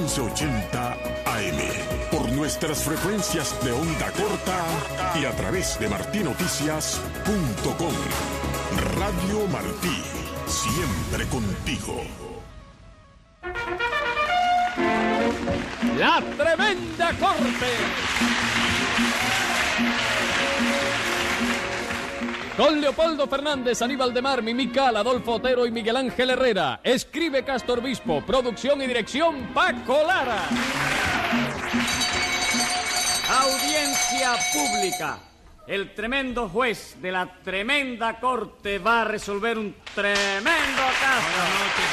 1180 AM. Por nuestras frecuencias de onda corta y a través de martinoticias.com. Radio Martí, siempre contigo. La Tremenda Corte. Con Leopoldo Fernández, Aníbal de Mar, Mimical, Adolfo Otero y Miguel Ángel Herrera. Escribe Castor Bispo. Producción y dirección Paco Lara. Audiencia pública. El tremendo juez de la tremenda corte va a resolver un tremendo caso. Buenas noches,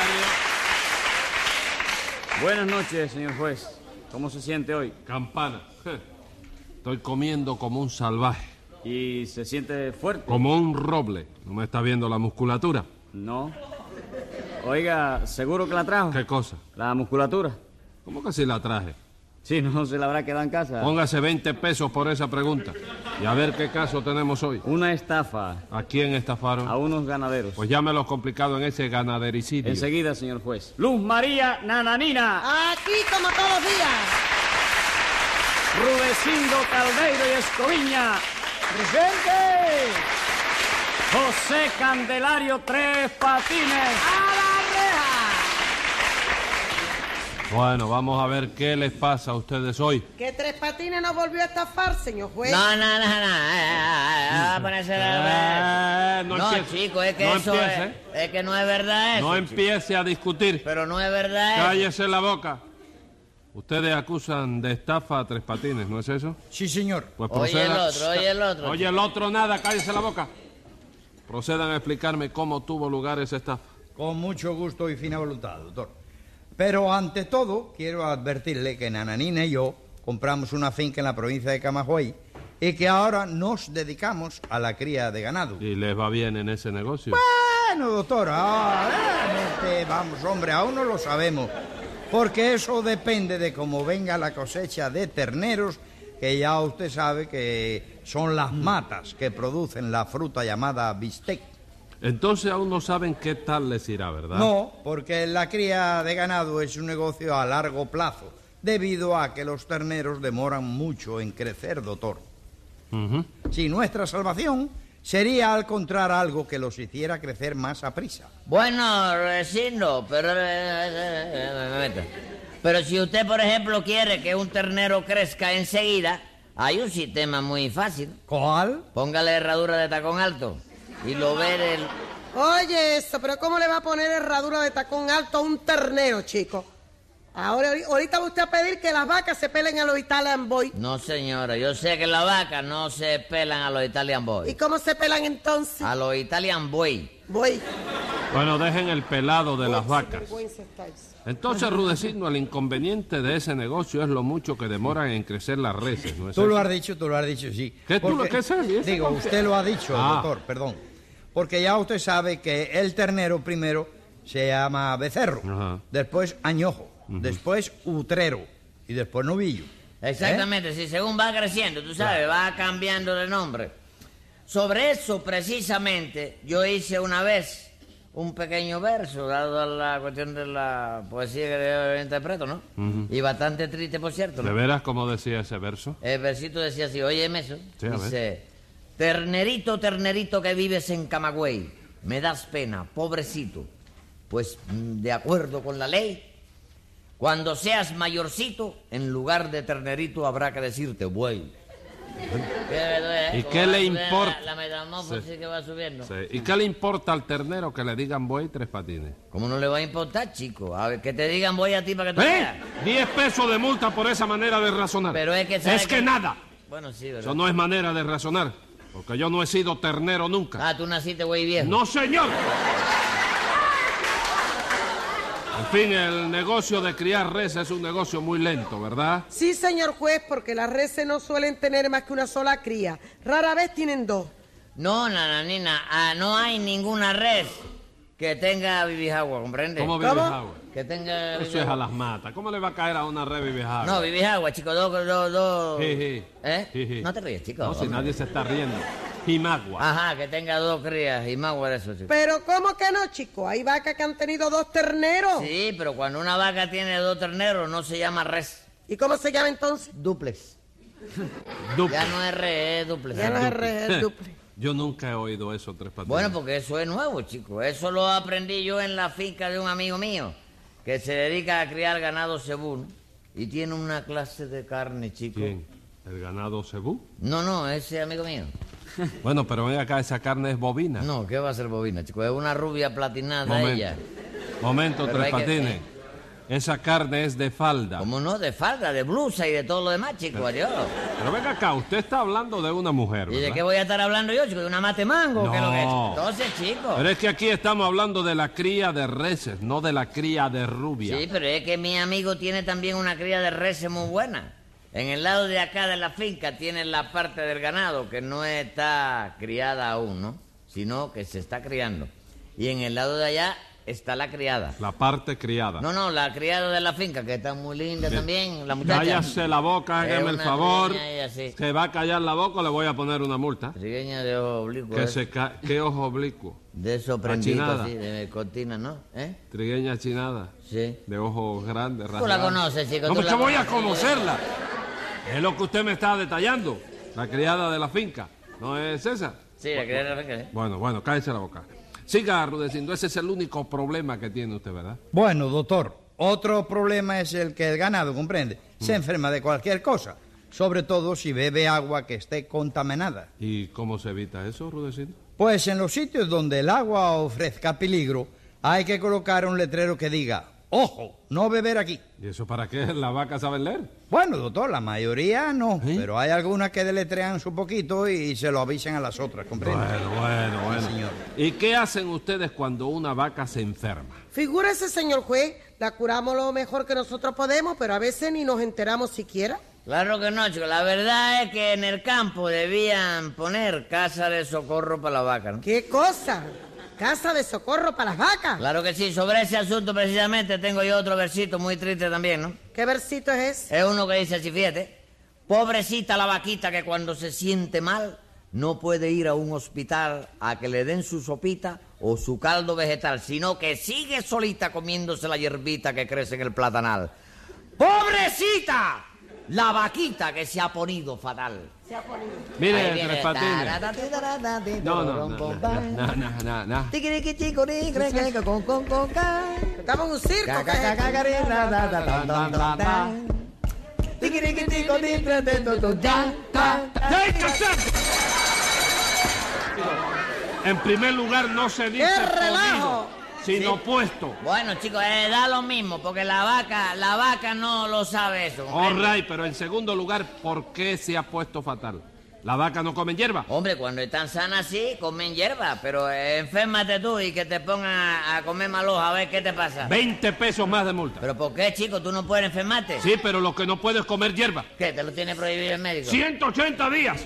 secretario. Buenas noches, señor juez. ¿Cómo se siente hoy? Campana. Estoy comiendo como un salvaje. ¿Y se siente fuerte? Como un roble. ¿No me está viendo la musculatura? No. Oiga, ¿seguro que la trajo? ¿Qué cosa? La musculatura. ¿Cómo que sí la traje? Sí, no se la habrá quedado en casa. Póngase 20 pesos por esa pregunta. Y a ver qué caso tenemos hoy. Una estafa. ¿A quién estafaron? A unos ganaderos. Pues llámelo complicado en ese ganadericidio. Enseguida, señor juez. Luz María Nananina. Aquí como todos los días. Rudecindo Caldeiro y Escoviña. ¡Presente! José Candelario Tres Patines. ¡A la reja! Bueno, vamos a ver qué les pasa a ustedes hoy. Que Tres Patines nos volvió a estafar, señor juez. No. Va a ponerse la... No No, empiece. chico, es que No eso empiece. es que no es verdad eso. No chico. empiece a discutir. Pero no es verdad eso. Cállese la boca. Ustedes acusan de estafa a Tres Patines, ¿no es eso? Sí, señor. Pues Oye el proceda- otro, oye el otro. Oye el otro nada, cállese la boca. Procedan a explicarme cómo tuvo lugar esa estafa. Con mucho gusto y fina voluntad, doctor. Pero ante todo, quiero advertirle que Nananina y yo compramos una finca en la provincia de Camagüey y que ahora nos dedicamos a la cría de ganado. ¿Y les va bien en ese negocio? Bueno, doctor, realmente, vamos, hombre, aún no lo sabemos. Porque eso depende de cómo venga la cosecha de terneros, que ya usted sabe que son las matas que producen la fruta llamada bistec. Entonces aún no saben qué tal les irá, ¿verdad? No, porque la cría de ganado es un negocio a largo plazo, debido a que los terneros demoran mucho en crecer, doctor. Ujú. Si nuestra salvación sería al encontrar algo que los hiciera crecer más a prisa. Bueno, Recindo, pero si usted, por ejemplo, quiere que un ternero crezca enseguida, hay un sistema muy fácil. ¿Cuál? Póngale herradura de tacón alto y lo ve el... Oye eso, pero ¿cómo le va a poner herradura de tacón alto a un ternero, chico? Ahorita va usted a pedir que las vacas se pelen a los Italian Boy. No, señora, yo sé que las vacas no se pelan a los Italian ¿Y Boy. cómo se pelan entonces? A los Italian Boy. Voy. Bueno, dejen el pelado de las vacas. Vergüenza estáis. Entonces, Rudecindo, el inconveniente de ese negocio es lo mucho que demoran en crecer las reses, ¿no es Tú eso? lo has dicho, sí. ¿Qué tú lo Porque- que sabes? Digo, usted lo ha dicho, Ah. doctor, perdón. Porque ya usted sabe que el ternero primero se llama becerro, Ajá. después añojo, después utrero y después novillo. Exactamente, si según va creciendo, tú sabes, va cambiando de nombre. Sobre eso, precisamente, yo hice una vez un pequeño verso, dado a la cuestión de la poesía que yo interpreto, ¿no? Y bastante triste, por cierto, ¿De ¿no? veras cómo decía ese verso? El versito decía así, óyeme eso. Sí, a ver. Dice, ternerito, ternerito que vives en Camagüey, me das pena, pobrecito. Pues, de acuerdo con la ley, cuando seas mayorcito, en lugar de ternerito habrá que decirte buey. ¿Y qué le importa? La metamorfosis Sí. que va subiendo. Sí. ¿Y qué le importa al ternero que le digan buey Tres Patines? ¿Cómo no le va a importar, chico? A ver, que te digan voy a ti para que tú veas. 10 pesos de multa por esa manera de razonar. Pero es que... ¿sabe Es que qué? nada. Bueno, sí, ¿verdad? Eso no es manera de razonar. Porque yo no he sido ternero nunca. Ah, tú naciste güey viejo. ¡No, señor! En fin, el negocio de criar res es un negocio muy lento, ¿verdad? Sí, señor juez, porque las reses no suelen tener más que una sola cría. Rara vez tienen dos. No, nananina, no hay ninguna res que tenga bibijagua, ¿comprende? ¿Cómo ¿Cómo? vives agua? Que tenga... Eso es a las matas. ¿Cómo le va a caer a una res bibijagua? No, bibijagua, chico, dos... Jiji. ¿Eh? Jiji. No te ríes, chico. No, si hombre. nadie se está riendo. Jimagua. Ajá, que tenga 2 crías, Jimagua de eso, chico. Pero ¿cómo que no, chico? Hay vacas que han tenido 2 terneros. Sí, pero cuando una vaca tiene 2 terneros no se llama res. ¿Y cómo se llama entonces? Duplex. Duple. Ya no es res, es duplex. Ya no es res, es duple. Yo nunca he oído eso, Tres Patines. Bueno, porque eso es nuevo, chico. Eso lo aprendí yo en la finca de un amigo mío que se dedica a criar ganado cebú, ¿no? Y tiene una clase de carne, chico. ¿Quién? ¿El ganado cebú? No, ese amigo mío. Bueno, pero ven acá, esa carne es bovina. No, ¿qué va a ser bobina, chico? Es una rubia platinada Momento. ella. Momento, Pero Tres hay que- Patines. Esa carne es de falda. ¿Cómo no? De falda, de blusa y de todo lo demás, chico. Adiós. Pero venga acá, usted está hablando de una mujer, ¿Y de ¿verdad? qué voy a estar hablando yo, chico? ¿De una mate mango? No. ¿Qué es lo que es? Entonces, chico. Pero es que aquí estamos hablando de la cría de reses, no de la cría de rubia. Sí, pero es que mi amigo tiene también una cría de reses muy buena. En el lado de acá de la finca tienen la parte del ganado que no está criada aún, ¿no? Sino que se está criando. Y en el lado de allá está la criada. La parte criada. No, la criada de la finca, que está muy linda también, la muchacha. Cállase la boca, Es hágame el una favor. trigueña ella, sí. Se va a callar la boca o le voy a poner una multa. Trigueña de ojo oblicuo. ¿Qué ojo oblicuo? De esos prendidos Achinada. así, de cortina, ¿no? Trigueña chinada, Sí. de ojos grandes, Tú la rasgados. conoces, chico. No, tú pues la que voy a conoces. conocerla. Es lo que usted me está detallando. La criada de la finca. ¿No es esa? Sí, la criada de la finca, ¿eh? Bueno, cállese la boca. Siga, Rudecindo, ese es el único problema que tiene usted, ¿verdad? Bueno, doctor, otro problema es el que el ganado, ¿comprende? Se enferma de cualquier cosa, sobre todo si bebe agua que esté contaminada. ¿Y cómo se evita eso, Rudecindo? Pues en los sitios donde el agua ofrezca peligro, hay que colocar un letrero que diga, ¡ojo, no beber aquí! ¿Y eso para qué? ¿Las vacas saben leer? Bueno, doctor, la mayoría no, ¿Sí? pero hay algunas que deletrean su poquito y se lo avisan a las otras, ¿comprende? Bueno. Sí, señor. ¿Y qué hacen ustedes cuando una vaca se enferma? Figúrese, señor juez, la curamos lo mejor que nosotros podemos, pero a veces ni nos enteramos siquiera. Claro que no, chico. La verdad es que en el campo debían poner casa de socorro para la vaca, ¿no? ¿Qué cosa? ¿Casa de socorro para las vacas? Claro que sí. Sobre ese asunto precisamente tengo yo otro versito muy triste también, ¿no? ¿Qué versito es ese? Es uno que dice así, fíjate. Pobrecita la vaquita que cuando se siente mal no puede ir a un hospital a que le den su sopita o su caldo vegetal, sino que sigue solita comiéndose la hierbita que crece en el platanal. ¡Pobrecita! La vaquita que se ha ponido fatal. Mire, Ahí viene. Tres Patines. No. Estamos en un circo. ¿qué es esto? En primer lugar, no se dice ¡Qué relajo! podido, sino puesto. Bueno, chicos, da lo mismo, porque la vaca no lo sabe eso. All ¿comprende? right, pero en segundo lugar, ¿por qué se ha puesto fatal? ¿La vaca no come hierba? Hombre, cuando están sanas sí, comen hierba, pero enférmate tú y que te pongan a comer maloja, a ver qué te pasa. 20 pesos más de multa. ¿Pero por qué, chico? ¿Tú no puedes enfermarte? Sí, pero lo que no puedo es comer hierba. ¿Qué? ¿Te lo tiene prohibido el médico? 180 días.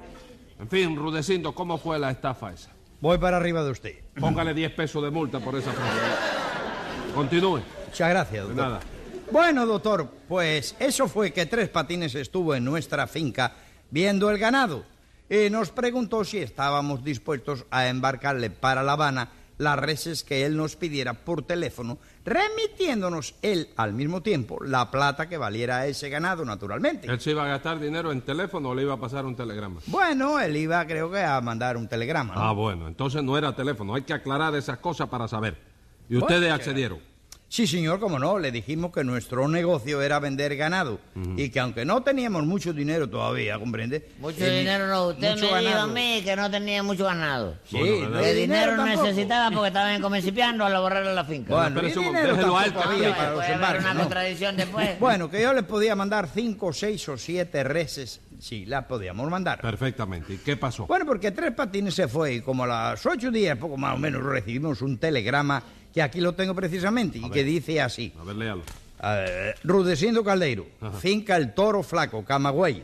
En fin, Rudecindo, ¿cómo fue la estafa esa? Voy para arriba de usted. Póngale 10 pesos de multa por esa frase. Continúe. Muchas gracias, De doctor. nada. Bueno, doctor, pues eso fue que Tres Patines estuvo en nuestra finca viendo el ganado y nos preguntó si estábamos dispuestos a embarcarle para La Habana las reses que él nos pidiera por teléfono, remitiéndonos él al mismo tiempo la plata que valiera ese ganado, naturalmente. ¿Él se iba a gastar dinero en teléfono o le iba a pasar un telegrama? Bueno, él iba, creo que, a mandar un telegrama, ¿no? Ah, bueno, entonces no era teléfono. Hay que aclarar esas cosas para saber. ¿Y ustedes accedieron? Sí, señor, cómo no. Le dijimos que nuestro negocio era vender ganado y que aunque no teníamos mucho dinero todavía, ¿comprende? Mucho dinero no. Usted mucho me dijo a ganado. mí que no tenía mucho ganado. Sí, Bueno, no Que hay dinero tampoco. necesitaba porque estaba en comencipiando a borrarle la finca. Bueno, Pero y eso, dinero déjelo a él tampoco que había explique. para los Puede haber embarques, una ¿no? contradicción después. Bueno, que yo les podía mandar 5, 6 o 7 reses. Sí, las podíamos mandar. Perfectamente. ¿Y qué pasó? Bueno, porque Tres Patines se fue y como a las 8 días, poco más o menos, recibimos un telegrama que aquí lo tengo precisamente y que dice así. A ver, léalo. Rudecindo Caldeiro, Ajá. finca El Toro Flaco, Camagüey.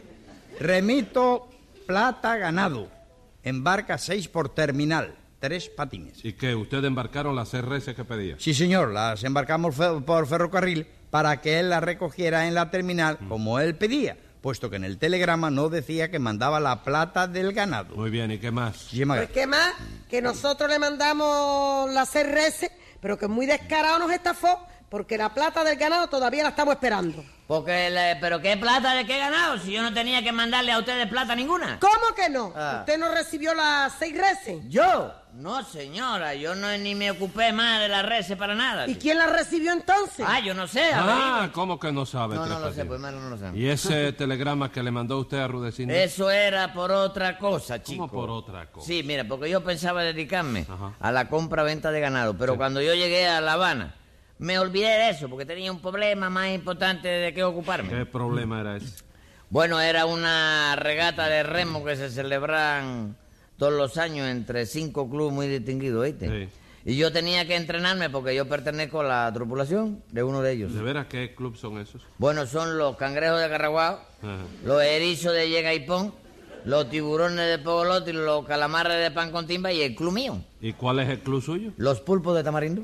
Remito plata ganado. Embarca 6 por terminal. Tres Patines. ¿Y qué? ¿Ustedes embarcaron las 6 reses que pedía? Sí, señor, las embarcamos por ferrocarril para que él las recogiera en la terminal como él pedía, puesto que en el telegrama no decía que mandaba la plata del ganado. Muy bien, ¿y qué más? Muchísimas Pues, gracias. ¿qué más? Que nosotros le mandamos las 6 reses, pero que muy descarado nos estafó, porque la plata del ganado todavía la estamos esperando. ¿Pero qué plata de qué ganado? Si yo no tenía que mandarle a ustedes plata ninguna. ¿Cómo que no? Ah. ¿Usted no recibió las 6 reses? ¿Yo? No, señora, yo ni me ocupé más de las reses para nada. ¿Y chico. quién la recibió entonces? Ah, yo no sé. ¿Cómo que no sabe? No Tres lo sé, Patines? pues malo no lo sé. ¿Y ese telegrama que le mandó usted a Rudecindo? Eso era por otra cosa, chico. ¿Cómo por otra cosa? Sí, mira, porque yo pensaba dedicarme Ajá. a la compra-venta de ganado, pero cuando yo llegué a La Habana, me olvidé de eso, porque tenía un problema más importante de qué ocuparme. ¿Qué problema era ese? Bueno, era una regata de remo que se celebran todos los años entre 5 clubes muy distinguidos, ¿oíste? Sí. Y yo tenía que entrenarme porque yo pertenezco a la tripulación de uno de ellos. ¿De veras qué club son esos? Bueno, son los cangrejos de Carraguao, Ajá. los erizos de Yegaipón, los tiburones de Pogolotti, los calamares de Pan con Timba y el club mío, ¿Y cuál es el club suyo? los pulpos de Tamarindo.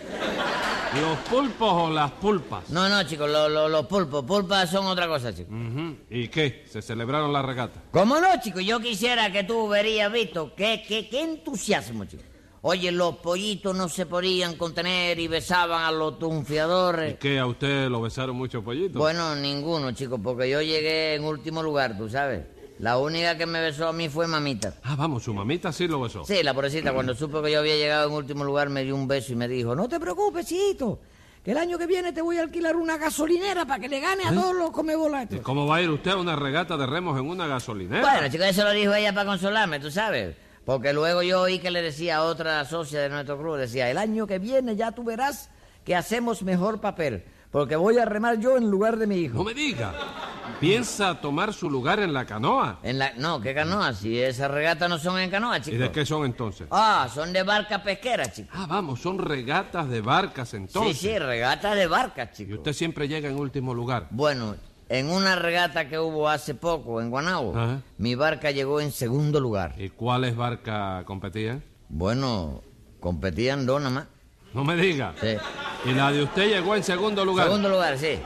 ¿Los pulpos o las pulpas? No, chicos, los pulpos. Pulpas son otra cosa, chicos. Ujú. ¿Y qué? ¿Se celebraron la regata? ¿Cómo no, chicos? Yo quisiera que tú verías, visto, qué entusiasmo, chicos. Oye, los pollitos no se podían contener y besaban a los ¿Y tunfiadores. qué? ¿A usted lo besaron muchos pollitos? Bueno, ninguno, chicos, porque yo llegué en último lugar, tú sabes. La única que me besó a mí fue mamita. Ah, vamos, su mamita sí lo besó. Sí, la pobrecita, cuando supo que yo había llegado en último lugar, me dio un beso y me dijo, no te preocupes, chito, que el año que viene te voy a alquilar una gasolinera para que le gane a todos los comebolas. ¿Y cómo va a ir usted a una regata de remos en una gasolinera? Bueno, chicos, eso lo dijo ella para consolarme, tú sabes. Porque luego yo oí que le decía a otra socia de nuestro club, decía, el año que viene ya tú verás que hacemos mejor papel, porque voy a remar yo en lugar de mi hijo. No me diga. ¿Piensa tomar su lugar en la canoa? No, ¿qué canoa? Si esas regatas no son en canoa, chicos. ¿Y de qué son entonces? Ah, son de barca pesquera, chicos. Ah, vamos, son regatas de barcas entonces. Sí, regatas de barcas, Y chicos. usted siempre llega en último lugar. Bueno, en una regata que hubo hace poco en Guanabo, Ajá. mi barca llegó en segundo lugar. ¿Y cuáles barcas competían? Bueno, competían dos nada más. No me diga. Sí. ¿Y la de usted llegó en segundo lugar? Segundo lugar, sí.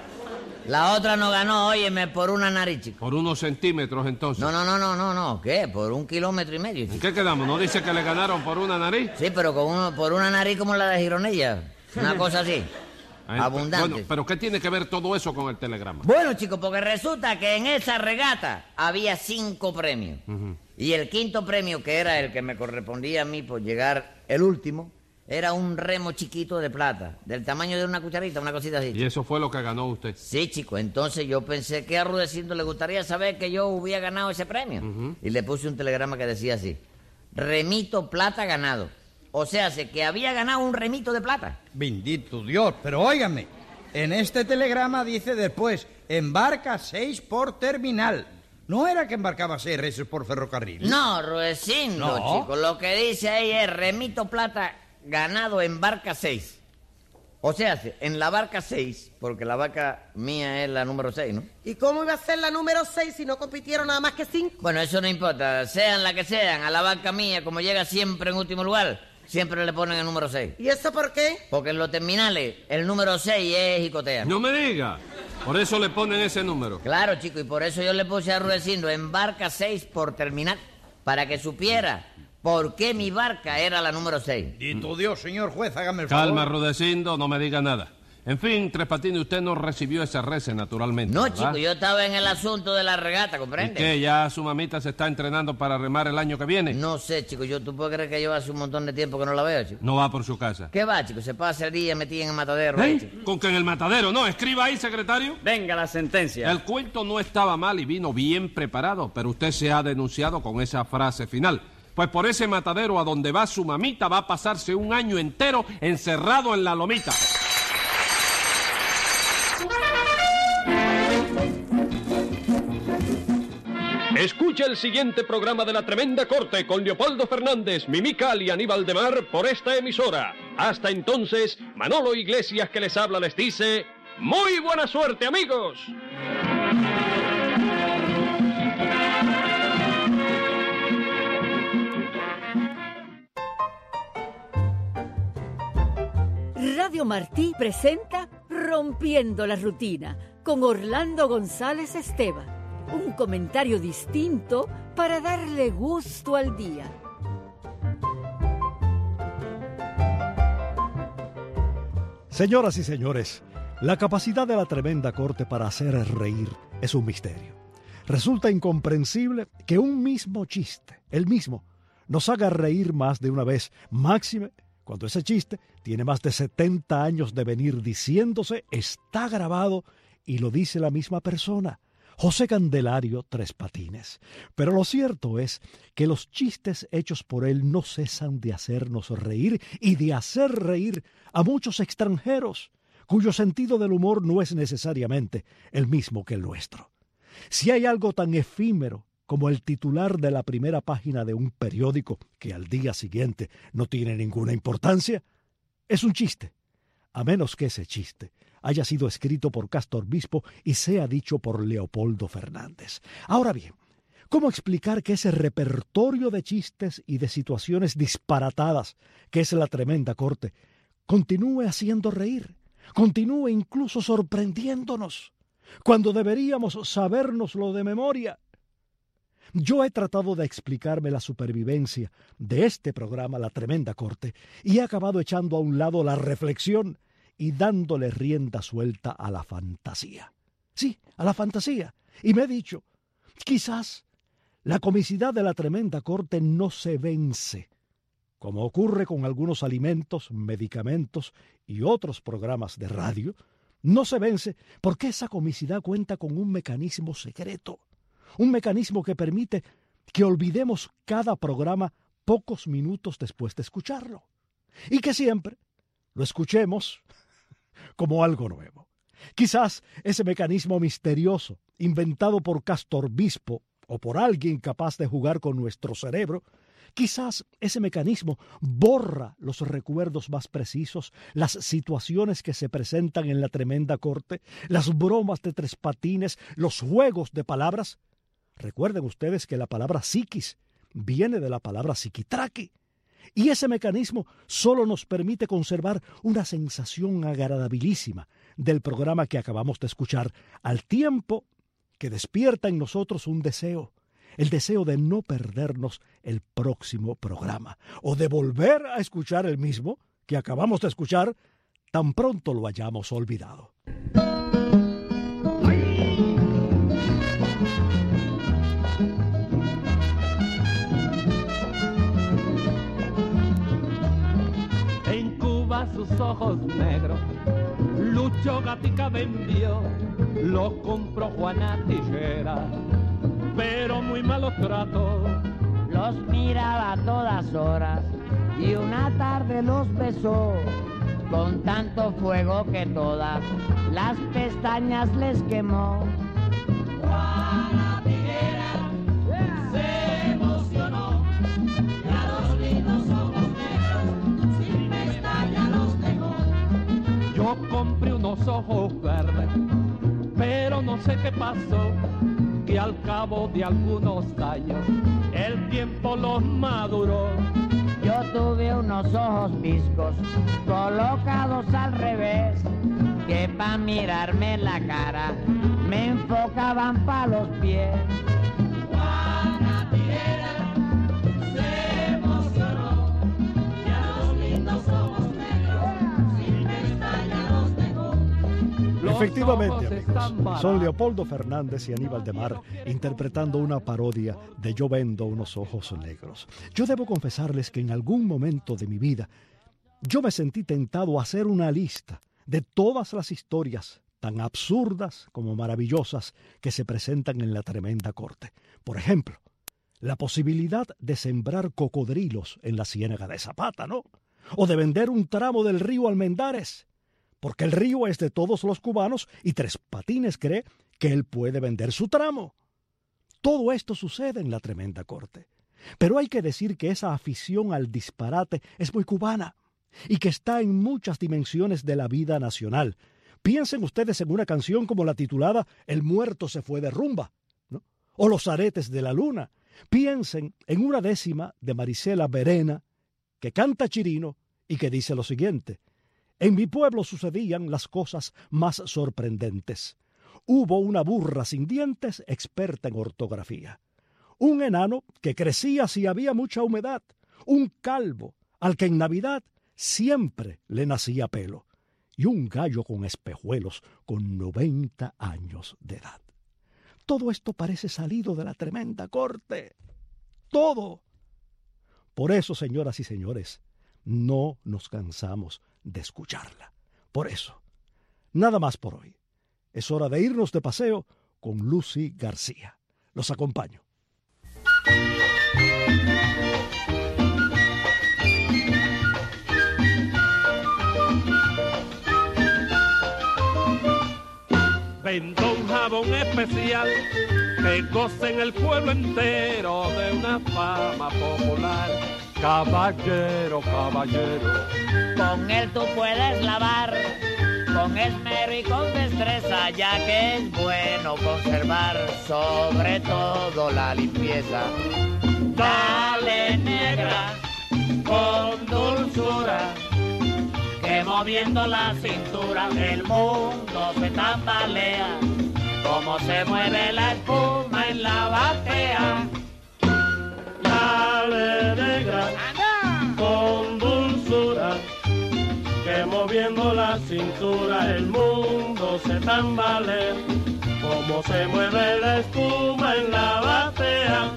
La otra no ganó, óyeme, por una nariz, chico. Por unos centímetros entonces. No, ¿qué? Por 1,5 kilómetros, ¿En chico. qué quedamos? ¿No dice que le ganaron por una nariz? Sí, pero por una nariz como la de Gironella. Una cosa así. Ay, Abundante. Bueno, pero ¿qué tiene que ver todo eso con el telegrama? Bueno, chicos, porque resulta que en esa regata había 5 premios. Y el quinto premio, que era el que me correspondía a mí por llegar el último, era un remo chiquito de plata, del tamaño de una cucharita, una cosita así. Y eso fue lo que ganó usted. Sí, chico, entonces yo pensé que a Rudecindo le gustaría saber que yo hubiera ganado ese premio. Y le puse un telegrama que decía así, remito plata ganado. O sea, que había ganado un remito de plata. Bendito Dios, pero óigame, en este telegrama dice después, embarca 6 por terminal. ¿No era que embarcaba 6 reses por ferrocarril? No, Rudecindo, No. chico, lo que dice ahí es remito plata ganado en barca 6. O sea, en la barca 6, porque la barca mía es la número 6, ¿no? ¿Y cómo iba a ser la número 6 si no compitieron nada más que 5? Bueno, eso no importa, sean la que sean, a la barca mía, como llega siempre en último lugar, siempre le ponen el número 6. ¿Y eso por qué? Porque en los terminales, el número 6 es jicotea. No me diga. Por eso le ponen ese número. Claro, chico, y por eso yo le puse a Rudecindo en barca 6 por terminal, para que supiera por qué mi barca era la número 6. Bendito Dios, señor juez, hágame el favor. Calma, Rudecindo, no me diga nada. En fin, Tres Patines, usted no recibió ese rece, naturalmente. No, ¿verdad? chico, yo estaba en el asunto de la regata, ¿Y ¿comprende? qué? ¿Ya su mamita se está entrenando para remar el año que viene? No sé, chico, tú puedes creer que yo hace un montón de tiempo que no la veo, chico. No va por su casa. ¿Qué va, chico? Se pasa el día metida en el matadero, ahí, chico. Con que en el matadero, no, escriba ahí, secretario. Venga la sentencia. El cuento no estaba mal y vino bien preparado, pero usted se ha denunciado con esa frase final. Pues por ese matadero a donde va su mamita va a pasarse un año entero encerrado en la lomita. Escucha el siguiente programa de La Tremenda Corte con Leopoldo Fernández, Mimical y Aníbal de Mar por esta emisora. Hasta entonces, Manolo Iglesias que les habla les dice, ¡muy buena suerte, amigos! Radio Martí presenta Rompiendo la Rutina con Orlando González Esteban. Un comentario distinto para darle gusto al día. Señoras y señores, la capacidad de la tremenda corte para hacer reír es un misterio. Resulta incomprensible que un mismo chiste, el mismo, nos haga reír más de una vez, máxime cuando ese chiste tiene más de 70 años de venir diciéndose, está grabado y lo dice la misma persona, José Candelario Tres Patines. Pero lo cierto es que los chistes hechos por él no cesan de hacernos reír y de hacer reír a muchos extranjeros, cuyo sentido del humor no es necesariamente el mismo que el nuestro. Si hay algo tan efímero como el titular de la primera página de un periódico que al día siguiente no tiene ninguna importancia, es un chiste, a menos que ese chiste haya sido escrito por Castor Bispo y sea dicho por Leopoldo Fernández. Ahora bien, ¿cómo explicar que ese repertorio de chistes y de situaciones disparatadas que es la tremenda corte continúe haciendo reír, continúe incluso sorprendiéndonos, cuando deberíamos sabérnoslo de memoria? Yo he tratado de explicarme la supervivencia de este programa, La Tremenda Corte, y he acabado echando a un lado la reflexión y dándole rienda suelta a la fantasía. Sí, a la fantasía. Y me he dicho, quizás la comicidad de La Tremenda Corte no se vence, como ocurre con algunos alimentos, medicamentos y otros programas de radio. No se vence porque esa comicidad cuenta con un mecanismo secreto, un mecanismo que permite que olvidemos cada programa pocos minutos después de escucharlo, y que siempre lo escuchemos como algo nuevo. Quizás ese mecanismo misterioso, inventado por Castor Bispo o por alguien capaz de jugar con nuestro cerebro, quizás ese mecanismo borra los recuerdos más precisos, las situaciones que se presentan en la tremenda corte, las bromas de Tres Patines, los juegos de palabras. Recuerden ustedes que la palabra psiquis viene de la palabra psiquitraqui, y ese mecanismo solo nos permite conservar una sensación agradabilísima del programa que acabamos de escuchar, al tiempo que despierta en nosotros un deseo, el deseo de no perdernos el próximo programa, o de volver a escuchar el mismo que acabamos de escuchar tan pronto lo hayamos olvidado. Sus ojos negros, Lucho Gatica vendió, lo compró Juana Tijera, pero muy malos tratos. Los miraba a todas horas y una tarde los besó, con tanto fuego que todas las pestañas les quemó. Juana Tijera se emocionó y a los lindos ojos negros sin pestañas los dejó. Yo compré unos ojos verdes, pero no sé qué pasó, que al cabo de algunos años el tiempo los maduró. Yo tuve unos ojos viscos colocados al revés, que pa' mirarme en la cara me enfocaban pa' los pies. Juana Tijera se emocionó y a los lindos ojos negros sin pestañas los dejó. Efectivamente, amigos, son Leopoldo Fernández y Aníbal de Mar interpretando una parodia de Yo vendo unos ojos negros. Yo debo confesarles que en algún momento de mi vida yo me sentí tentado a hacer una lista de todas las historias, tan absurdas como maravillosas, que se presentan en la tremenda corte. Por ejemplo, la posibilidad de sembrar cocodrilos en la ciénaga de Zapata, ¿no? O de vender un tramo del río Almendares, porque el río es de todos los cubanos y Tres Patines cree que él puede vender su tramo. Todo esto sucede en la tremenda corte. Pero hay que decir que esa afición al disparate es muy cubana y que está en muchas dimensiones de la vida nacional. Piensen ustedes en una canción como la titulada El muerto se fue de rumba, ¿no? O Los aretes de la luna. Piensen en una décima de Marisela Verena, que canta Chirino y que dice lo siguiente: en mi pueblo sucedían las cosas más sorprendentes. hubo una burra sin dientes experta en ortografía, un enano que crecía si había mucha humedad, un calvo al que en Navidad siempre le nacía pelo, y un gallo con espejuelos con 90 años de edad. Todo esto parece salido de la tremenda corte. Todo. Por eso, señoras y señores, no nos cansamos de escucharla. Por eso, nada más por hoy. Es hora de irnos de paseo con Lucy García. Los acompaño. Vendo un jabón especial que goce en el pueblo entero de una fama popular. Caballero, caballero, Con él tú puedes lavar, con esmero y con destreza, ya que es bueno conservar sobre todo la limpieza. Dale, negra, con dulzura, que moviendo la cintura el mundo se tambalea, como se mueve la espuma en la batea. Dale, negra, con dulzura, que moviendo la cintura el mundo se tambalea, como se mueve la espuma en la batea.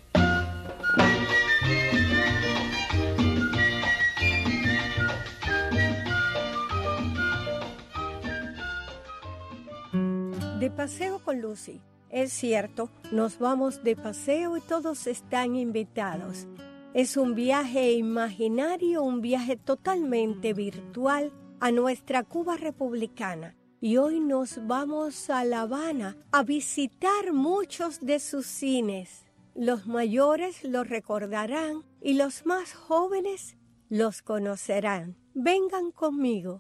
De paseo con Lucy. Es cierto, nos vamos de paseo y todos están invitados. Es un viaje imaginario, un viaje totalmente virtual a nuestra Cuba republicana. Y hoy nos vamos a La Habana a visitar muchos de sus cines. Los mayores los recordarán y los más jóvenes los conocerán. Vengan conmigo.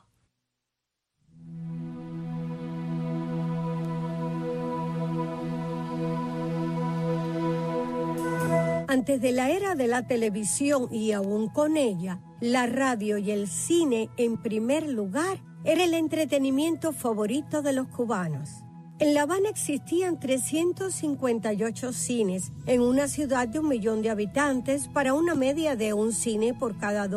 Antes de la era de la televisión y aún con ella, la radio y el cine en primer lugar era el entretenimiento favorito de los cubanos. En La Habana existían 358 cines en una ciudad de 1 millón de habitantes para una media de un cine por cada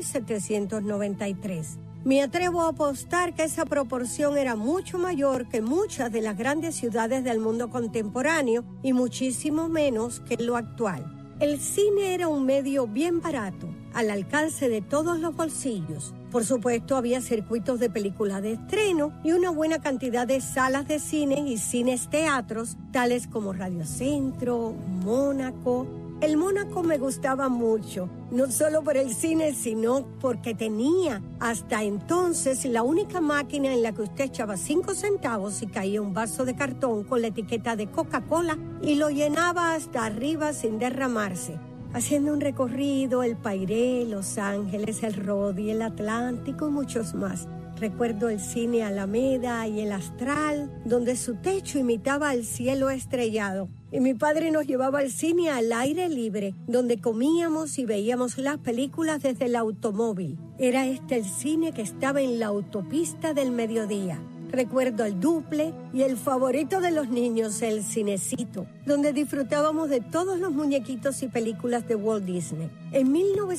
2.793. Me atrevo a apostar que esa proporción era mucho mayor que muchas de las grandes ciudades del mundo contemporáneo y muchísimo menos que lo actual. El cine era un medio bien barato, al alcance de todos los bolsillos. Por supuesto, había circuitos de películas de estreno y una buena cantidad de salas de cine y cines teatros, tales como Radio Centro, Mónaco. El Mónaco me gustaba mucho, no solo por el cine, sino porque tenía hasta entonces la única máquina en la que usted echaba 5 centavos y caía un vaso de cartón con la etiqueta de Coca-Cola y lo llenaba hasta arriba sin derramarse. Haciendo un recorrido, el Pairé, Los Ángeles, el Rodi, el Atlántico y muchos más. Recuerdo el cine Alameda y el Astral, donde su techo imitaba el cielo estrellado. Y mi padre nos llevaba al cine al aire libre, donde comíamos y veíamos las películas desde el automóvil. Era este el cine que estaba en la autopista del mediodía. Recuerdo el Duple y el favorito de los niños, el Cinecito, donde disfrutábamos de todos los muñequitos y películas de Walt Disney. En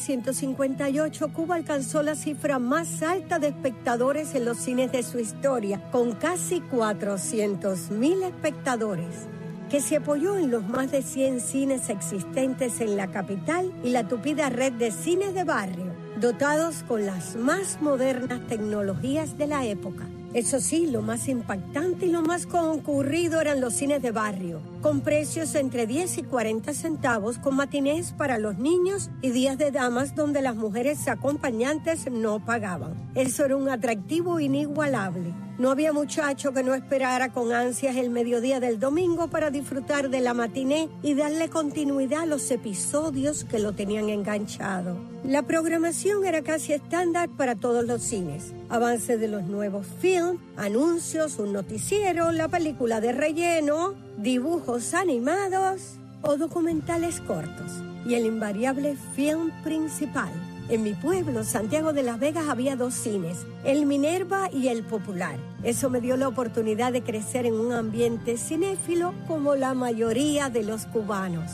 1958, Cuba alcanzó la cifra más alta de espectadores en los cines de su historia, con casi 400,000 espectadores, que se apoyó en los más de 100 cines existentes en la capital y la tupida red de cines de barrio, dotados con las más modernas tecnologías de la época. Eso sí, lo más impactante y lo más concurrido eran los cines de barrio, con precios entre 10 y 40 centavos, con matinés para los niños y días de damas donde las mujeres acompañantes no pagaban. Eso era un atractivo inigualable. No había muchacho que no esperara con ansias el mediodía del domingo para disfrutar de la matiné y darle continuidad a los episodios que lo tenían enganchado. La programación era casi estándar para todos los cines. Avance de los nuevos films, anuncios, un noticiero, la película de relleno, dibujos animados o documentales cortos. Y el invariable film principal, En mi pueblo, Santiago de las Vegas, había 2 cines, el Minerva y el Popular. Eso me dio la oportunidad de crecer en un ambiente cinéfilo como la mayoría de los cubanos.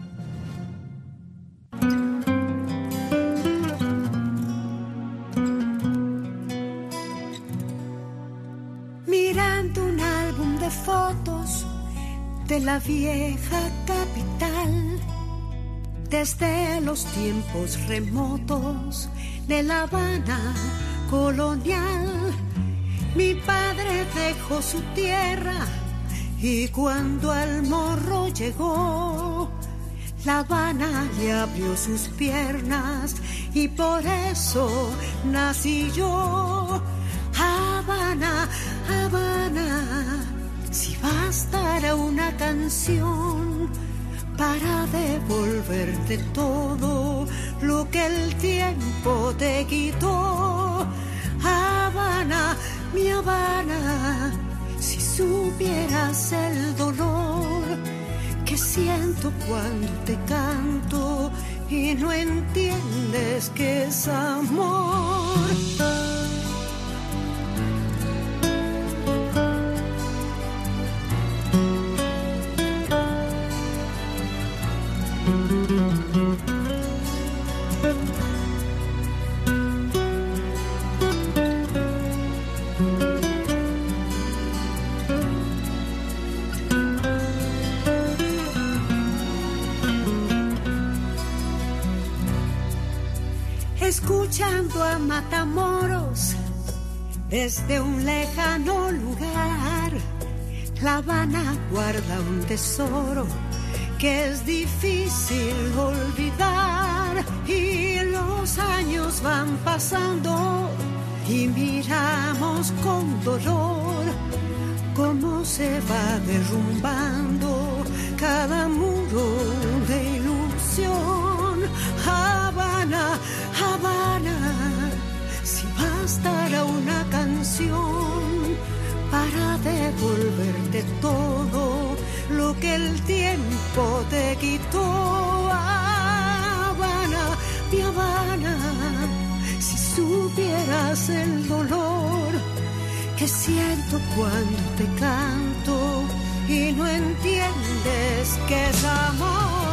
Mirando un álbum de fotos de la vieja capital, desde los tiempos remotos de La Habana colonial, mi padre dejó su tierra y cuando al Morro llegó, La Habana le abrió sus piernas y por eso nací yo. Habana, Habana, si bastara una canción para devolverte todo lo que el tiempo te quitó. Habana, mi Habana, si supieras el dolor que siento cuando te canto y no entiendes que es amor. Escuchando a Matamoros desde un lejano lugar, La Habana guarda un tesoro que es difícil olvidar y los años van pasando y miramos con dolor cómo se va derrumbando cada muro de ilusión. Habana, Habana, si bastara una canción para devolverte todo lo que el tiempo te quitó. Habana, mi Habana, si supieras el dolor que siento cuando te canto y no entiendes que es amor.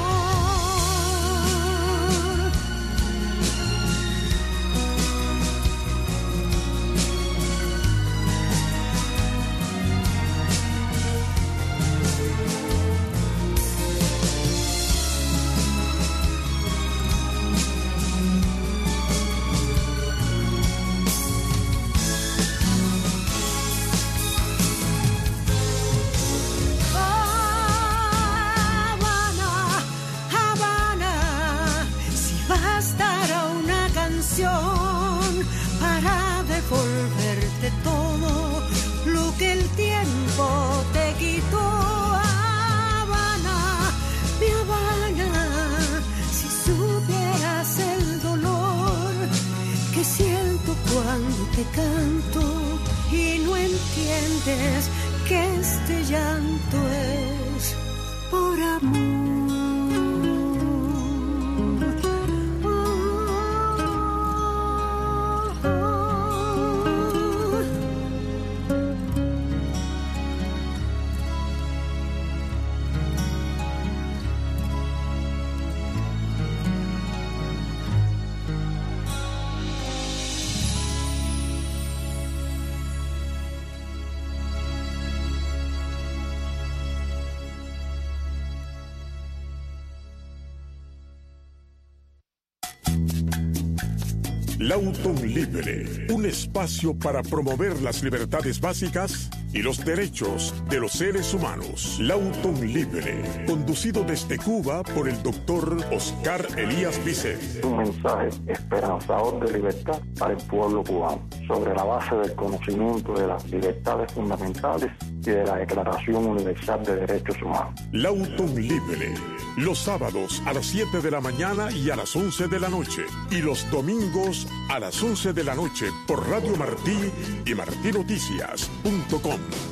Para devolverte todo lo que el tiempo te quitó. Habana, mi Habana, si supieras el dolor que siento cuando te canto y no entiendes que este llanto es por amor. Lautun Libre, un espacio para promover las libertades básicas y los derechos de los seres humanos. Lautun Libre, conducido desde Cuba por el doctor Oscar Elías Bisset. Un mensaje esperanzador de libertad para el pueblo cubano, sobre la base del conocimiento de las libertades fundamentales y de la Declaración Universal de Derechos Humanos. Lautun Libre, los sábados a las 7 de la mañana y a las 11 de la noche, y los domingos a las 11 de la noche por Radio Martí y martinoticias.com.